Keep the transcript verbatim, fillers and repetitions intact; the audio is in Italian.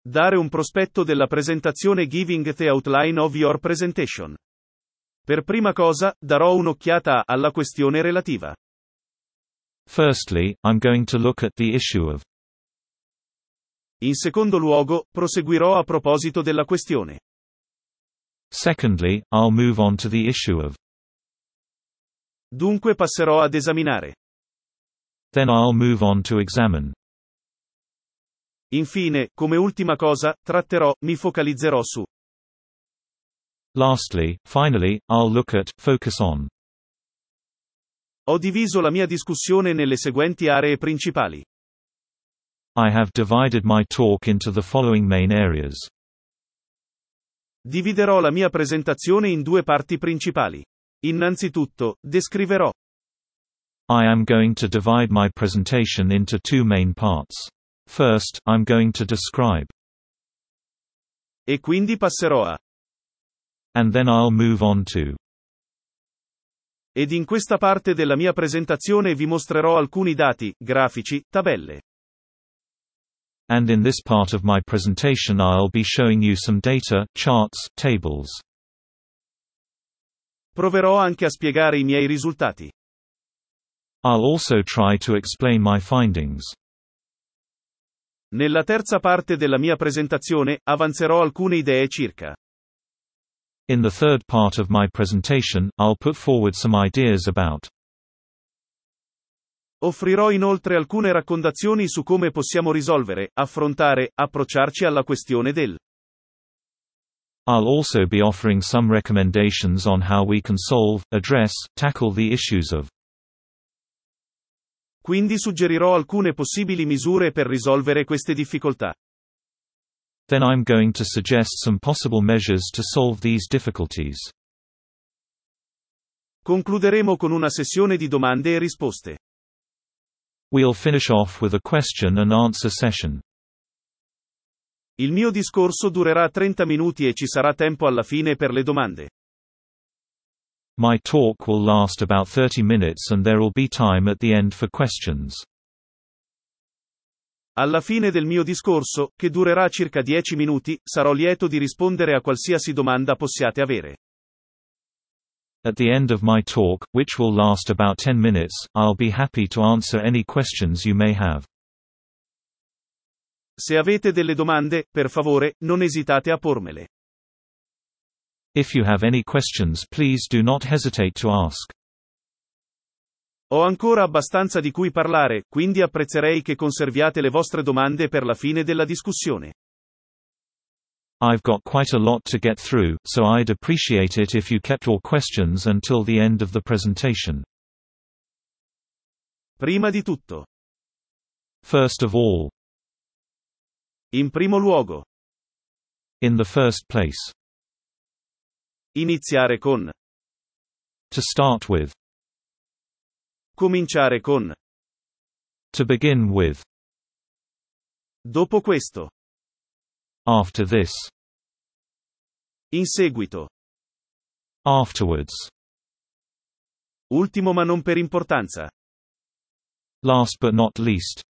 Dare un prospetto della presentazione. Giving the outline of your presentation. Per prima cosa, darò un'occhiata alla questione relativa. Firstly, I'm going to look at the issue of. In secondo luogo, proseguirò a proposito della questione. Secondly, I'll move on to the issue of. Dunque passerò ad esaminare. Then I'll move on to examine. Infine, come ultima cosa, tratterò, mi focalizzerò su. Lastly, finally, I'll look at, focus on. Ho diviso la mia discussione nelle seguenti aree principali. I have divided my talk into the following main areas. Dividerò la mia presentazione in due parti principali. Innanzitutto, descriverò. I am going to divide my presentation into two main parts. First, I'm going to describe. E quindi passerò a. And then I'll move on to. Ed in questa parte della mia presentazione vi mostrerò alcuni dati, grafici, tabelle. And in this part of my presentation I'll be showing you some data, charts, tables. Proverò anche a spiegare i miei risultati. I'll also try to explain my findings. Nella terza parte della mia presentazione, avanzerò alcune idee circa. In the third part of my presentation, I'll put forward some ideas about. Offrirò inoltre alcune raccomandazioni su come possiamo risolvere, affrontare, approcciarci alla questione del. I'll also be offering some recommendations on how we can solve, address, tackle the issues of. Quindi suggerirò alcune possibili misure per risolvere queste difficoltà. Then I'm going to suggest some possible measures to solve these difficulties. Concluderemo con una sessione di domande e risposte. We'll finish off with a question and answer session. Il mio discorso durerà trenta minuti e ci sarà tempo alla fine per le domande. My talk will last about thirty minutes and there will be time at the end for questions. Alla fine del mio discorso, che durerà circa dieci minuti, sarò lieto di rispondere a qualsiasi domanda possiate avere. At the end of my talk, which will last about ten minutes, I'll be happy to answer any questions you may have. Se avete delle domande, per favore, non esitate a pormele. If you have any questions, please do not hesitate to ask. Ho ancora abbastanza di cui parlare, quindi apprezzerei che conserviate le vostre domande per la fine della discussione. I've got quite a lot to get through, so I'd appreciate it if you kept your questions until the end of the presentation. Prima di tutto. First of all. In primo luogo. In the first place. Iniziare con. To start with. Cominciare con. To begin with. Dopo questo. After this. In seguito. Afterwards. Ultimo ma non per importanza. Last but not least.